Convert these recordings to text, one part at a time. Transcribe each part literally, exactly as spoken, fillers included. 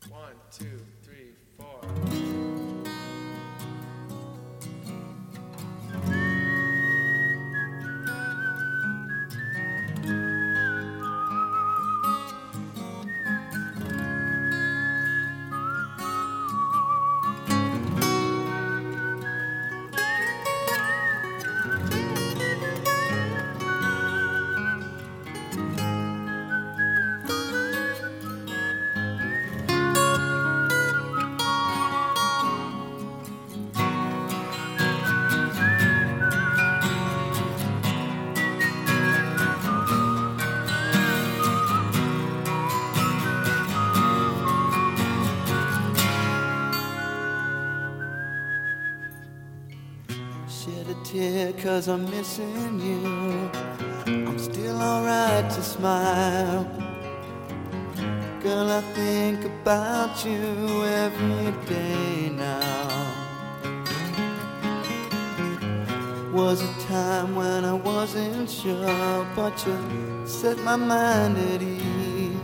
One, two, three, four. Shed a tear cause I'm missing you. I'm still alright to smile. Girl, I think about you every day now. Was a time when I wasn't sure, but you set my mind at ease.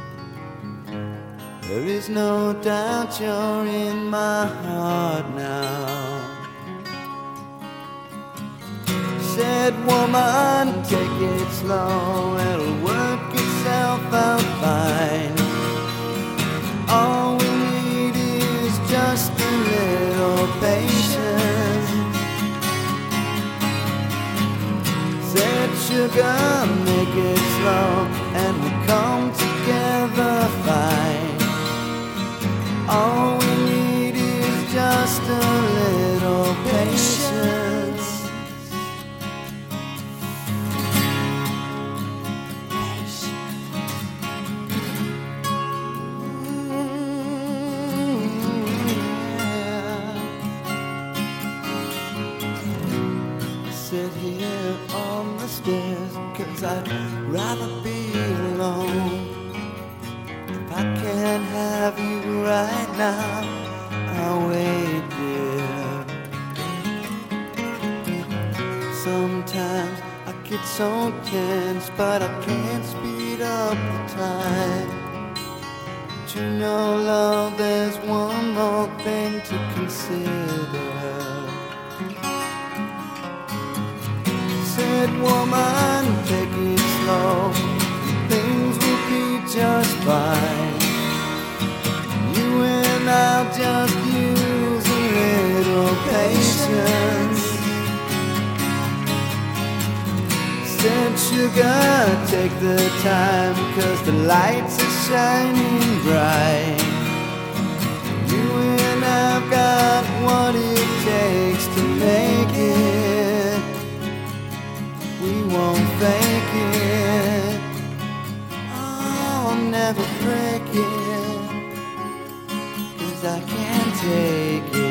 There is no doubt you're in my heart now. Said, woman, take it slow, it'll work itself out fine. All we need is just a little patience. Said, sugar, make it slow, and we'll come together fine. All we need is just a little patience. Sit here on the stairs, cause I'd rather be alone. If I can't have you right now, I'll wait there. Sometimes I get so tense, but I can't speed up the time. But you know, love, there's one more thing to consider. Said, woman, take it slow, things will be just fine. You and I'll just use a little patience. Said, sugar, take the time, cause the lights are shining bright. You and I've got what it takes to make it. We won't fake it, I'll never break it, cause I can't take it.